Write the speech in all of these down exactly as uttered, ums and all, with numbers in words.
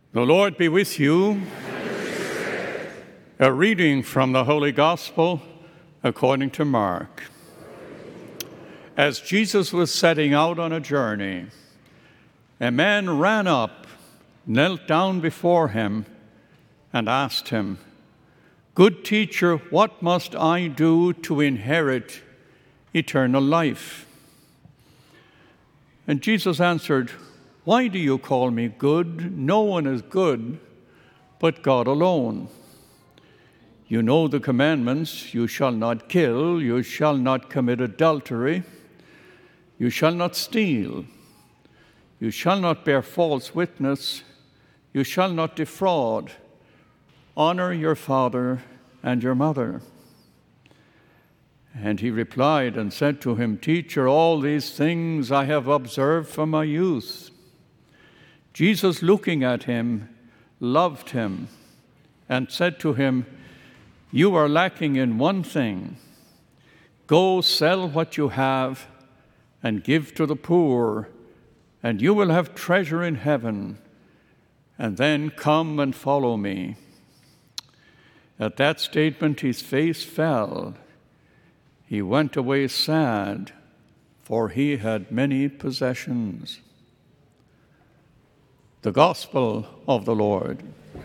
The Lord be with you. A reading from the Holy Gospel according to Mark. As Jesus was setting out on a journey, a man ran up, knelt down before him, and asked him, "Good teacher, what must I do to inherit eternal life?" And Jesus answered, "Why do you call me good? No one is good but God alone. You know the commandments: you shall not kill, you shall not commit adultery, you shall not steal, you shall not bear false witness, you shall not defraud, honor your father and your mother." And he replied and said to him, "Teacher, all these things I have observed from my youth." Jesus, looking at him, loved him and said to him, "You are lacking in one thing. Go sell what you have and give to the poor, and you will have treasure in heaven, and then come and follow me." At that statement his face fell. He went away sad, for he had many possessions. The Gospel of the Lord.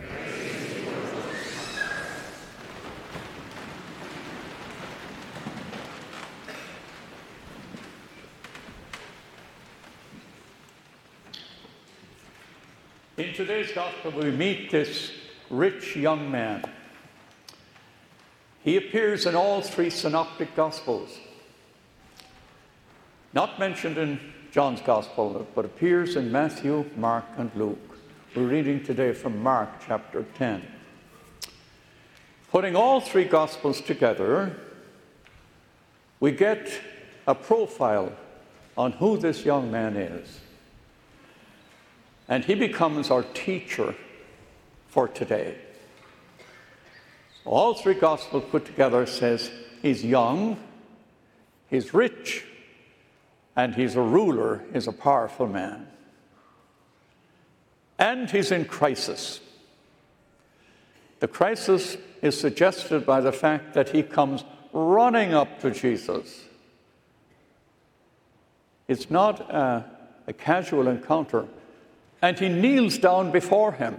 In today's Gospel, we meet this rich young man. He appears in all three synoptic Gospels. Not mentioned in John's Gospel, but appears in Matthew, Mark, and Luke. We're reading today from Mark chapter ten. Putting all three Gospels together, we get a profile on who this young man is. And he becomes our teacher for today. So all three Gospels put together says he's young, he's rich, and he's a ruler, he's a powerful man. And he's in crisis. The crisis is suggested by the fact that he comes running up to Jesus. It's not a, a casual encounter. And he kneels down before him.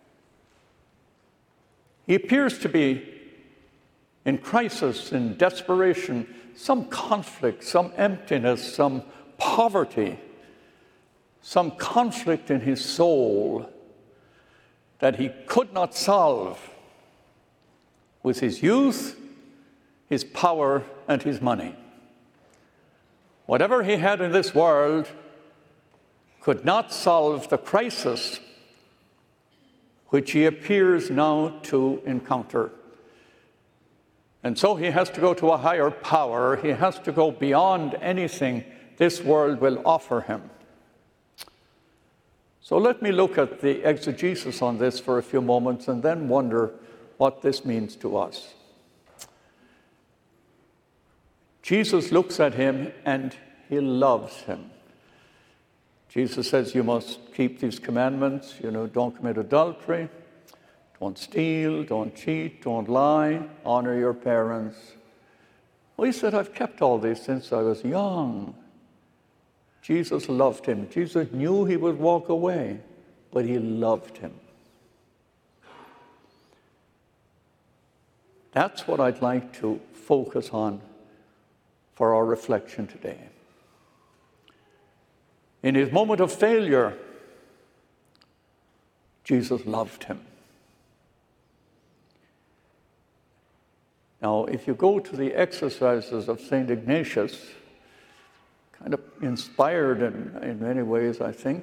He appears to be in crisis, in desperation, some conflict, some emptiness, some poverty, some conflict in his soul that he could not solve with his youth, his power, and his money. Whatever he had in this world could not solve the crisis which he appears now to encounter. And so he has to go to a higher power. He has to go beyond anything this world will offer him. So let me look at the exegesis on this for a few moments and then wonder what this means to us. Jesus looks at him and he loves him. Jesus says, you must keep these commandments. You know, don't commit adultery, don't steal, don't cheat, don't lie, honor your parents. Well, he said, I've kept all these since I was young. Jesus loved him. Jesus knew he would walk away, but he loved him. That's what I'd like to focus on for our reflection today. In his moment of failure, Jesus loved him. Now, if you go to the exercises of Saint Ignatius, kind of inspired in, in many ways, I think,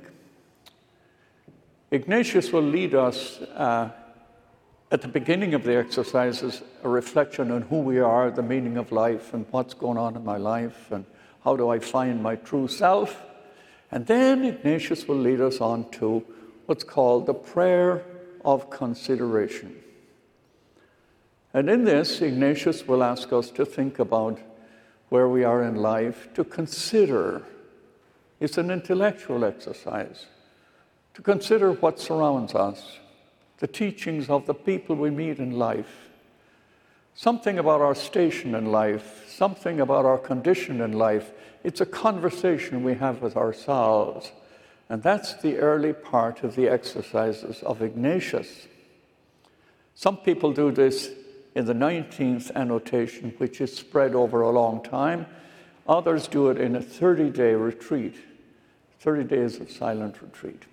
Ignatius will lead us uh, at the beginning of the exercises, a reflection on who we are, the meaning of life, and what's going on in my life, and how do I find my true self. And then Ignatius will lead us on to what's called the prayer of consideration. And in this, Ignatius will ask us to think about where we are in life, to consider. It's an intellectual exercise. to consider what surrounds us, the teachings of the people we meet in life, something about our station in life, something about our condition in life. It's a conversation we have with ourselves. And that's the early part of the exercises of Ignatius. Some people do this in the nineteenth annotation, which is spread over a long time. Others do it in a thirty-day retreat, thirty days of silent retreat.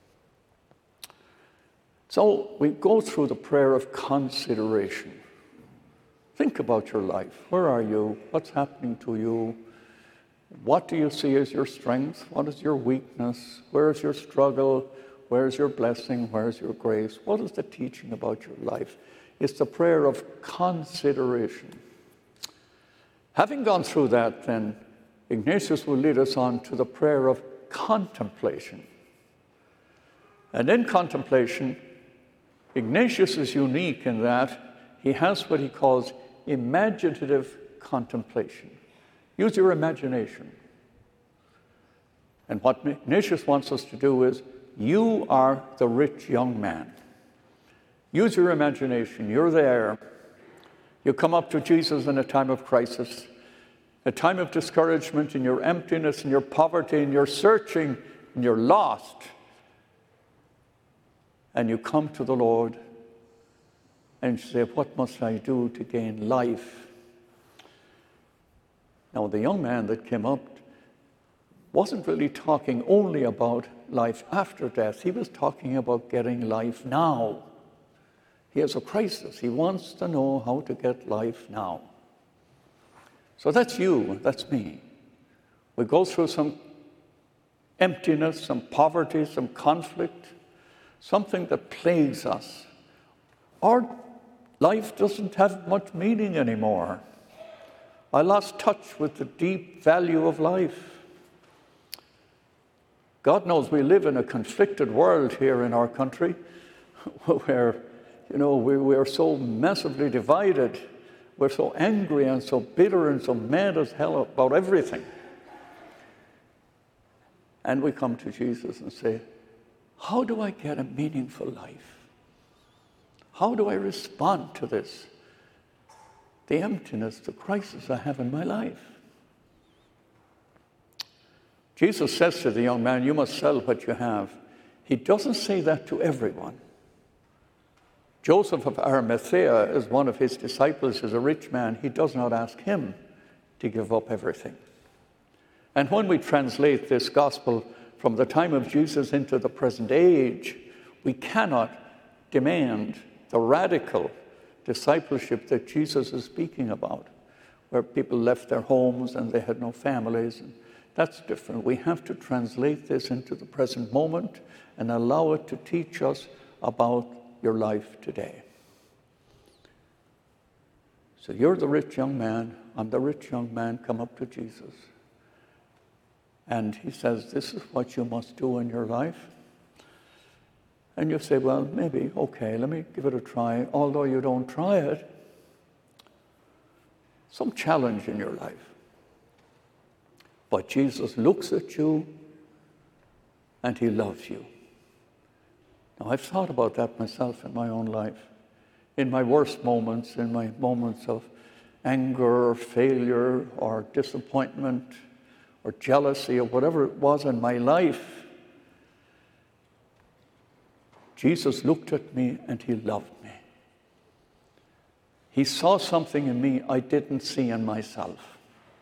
So we go through the prayer of consideration. Think about your life. Where are you? What's happening to you? What do you see as your strength? What is your weakness? Where is your struggle? Where is your blessing? Where is your grace? What is the teaching about your life? It's the prayer of consideration. Having gone through that, then, Ignatius will lead us on to the prayer of contemplation. And in contemplation, Ignatius is unique in that he has what he calls imaginative contemplation. Use your imagination. And what Ignatius wants us to do is, you are the rich young man. Use your imagination. You're there. You come up to Jesus in a time of crisis, a time of discouragement, in your emptiness, in your poverty, in your searching, and you're lost. And you come to the Lord and you say, what must I do to gain life? Now, the young man that came up wasn't really talking only about life after death. He was talking about getting life now. He has a crisis. He wants to know how to get life now. So that's you, that's me. We go through some emptiness, some poverty, some conflict, something that plagues us. Our life doesn't have much meaning anymore. I lost touch with the deep value of life. God knows we live in a conflicted world here in our country where, you know, we, we are so massively divided. We're so angry and so bitter and so mad as hell about everything. And we come to Jesus and say, how do I get a meaningful life? How do I respond to this? The emptiness, the crisis I have in my life. Jesus says to the young man, you must sell what you have. He doesn't say that to everyone. Joseph of Arimathea, as one of his disciples, is a rich man. He does not ask him to give up everything. And when we translate this gospel from the time of Jesus into the present age, we cannot demand the radical discipleship that Jesus is speaking about, where people left their homes and they had no families. And that's different. We have to translate this into the present moment and allow it to teach us about your life today. So you're the rich young man. I'm the rich young man. Come up to Jesus. And he says, this is what you must do in your life. And you say, well, maybe, okay, let me give it a try. Although you don't try it, some challenge in your life. But Jesus looks at you and he loves you. Now, I've thought about that myself in my own life. In my worst moments, in my moments of anger or failure or disappointment or jealousy or whatever it was in my life, Jesus looked at me and he loved me. He saw something in me I didn't see in myself.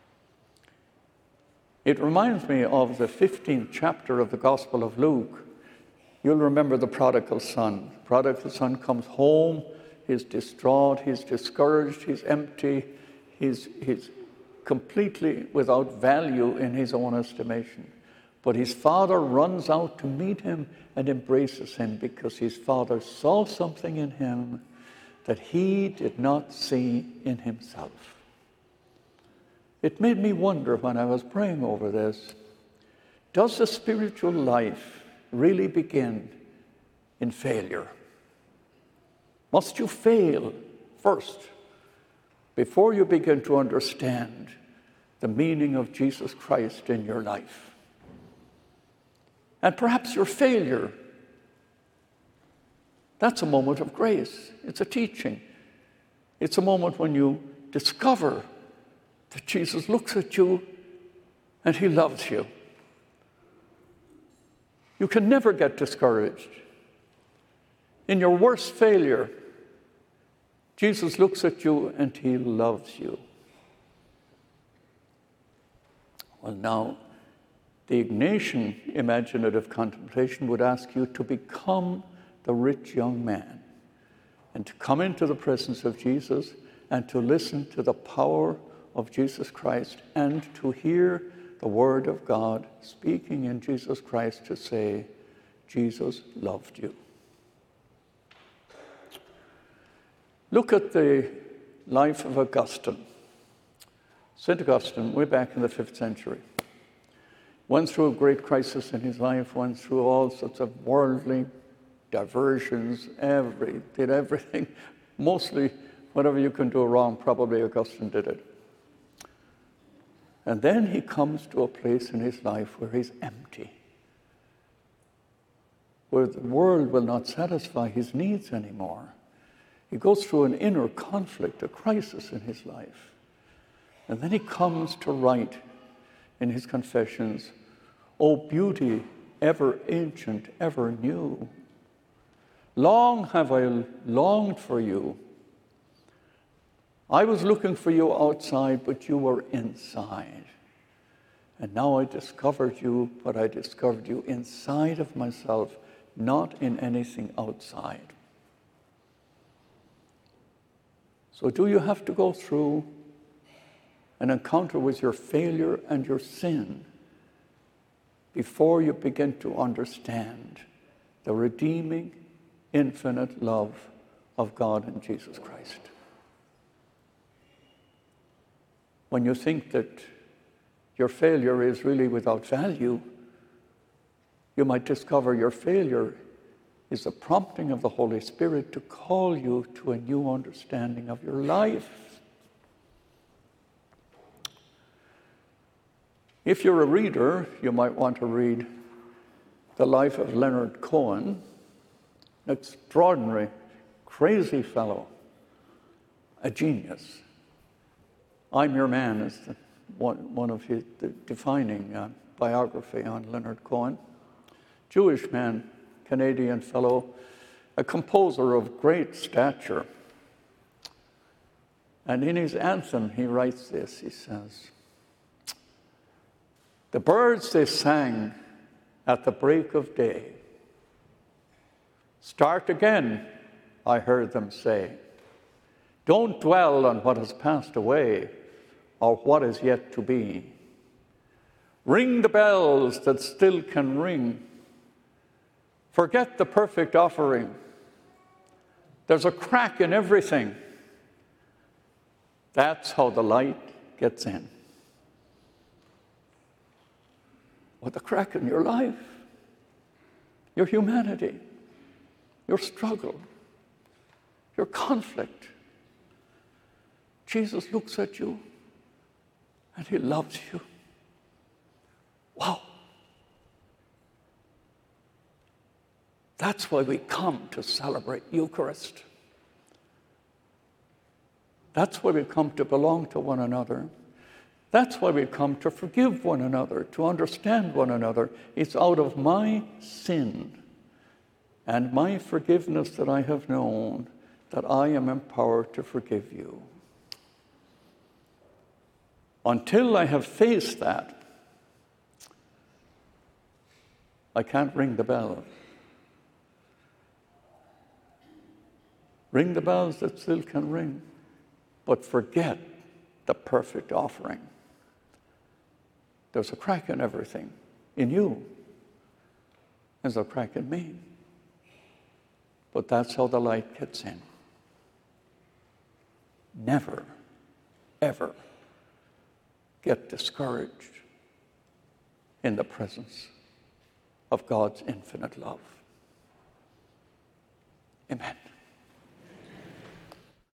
It reminds me of the fifteenth chapter of the Gospel of Luke. You'll remember the prodigal son. The prodigal son comes home, he's distraught, he's discouraged, he's empty, he's, he's completely without value in his own estimation. But his father runs out to meet him and embraces him because his father saw something in him that he did not see in himself. It made me wonder when I was praying over this, does the spiritual life really begin in failure? Must you fail first before you begin to understand the meaning of Jesus Christ in your life? And perhaps your failure That's a moment of grace. It's a teaching. It's a moment when you discover that Jesus looks at you and he loves you. You can never get discouraged. In your worst failure, Jesus looks at you and he loves you. Well, now, the Ignatian imaginative contemplation would ask you to become the rich young man and to come into the presence of Jesus and to listen to the power of Jesus Christ and to hear the word of God speaking in Jesus Christ to say, Jesus loved you. Look at the life of Augustine. Saint Augustine, way back in the fifth century, went through a great crisis in his life, went through all sorts of worldly diversions, every, did everything. Mostly, whatever you can do wrong, probably Augustine did it. And then he comes to a place in his life where he's empty, where the world will not satisfy his needs anymore. He goes through an inner conflict, a crisis in his life. And then he comes to write in his Confessions, O beauty, ever ancient, ever new. Long have I longed for you. I was looking for you outside, but you were inside. And now I discovered you, but I discovered you inside of myself, not in anything outside. So do you have to go through an encounter with your failure and your sin before you begin to understand the redeeming, infinite love of God in Jesus Christ? When you think that your failure is really without value, you might discover your failure is a prompting of the Holy Spirit to call you to a new understanding of your life. If you're a reader, you might want to read the life of Leonard Cohen, an extraordinary, crazy fellow, a genius. I'm Your Man is the, one, one of his the defining uh, biography on Leonard Cohen. Jewish man, Canadian fellow, a composer of great stature. And in his anthem, he writes this, he says, the birds they sang at the break of day, start again, I heard them say. Don't dwell on what has passed away or what is yet to be. Ring the bells that still can ring. Forget the perfect offering. There's a crack in everything. That's how the light gets in. What the crack in your life, your humanity, your struggle, your conflict. Jesus looks at you and he loves you. Wow. That's why we come to celebrate Eucharist. That's why we come to belong to one another. That's why we come to forgive one another, to understand one another. It's out of my sin and my forgiveness that I have known that I am empowered to forgive you. Until I have faced that, I can't ring the bell. Ring the bells that still can ring, but forget the perfect offering. There's a crack in everything, in you. There's a crack in me. But that's how the light gets in. Never, ever get discouraged in the presence of God's infinite love. Amen.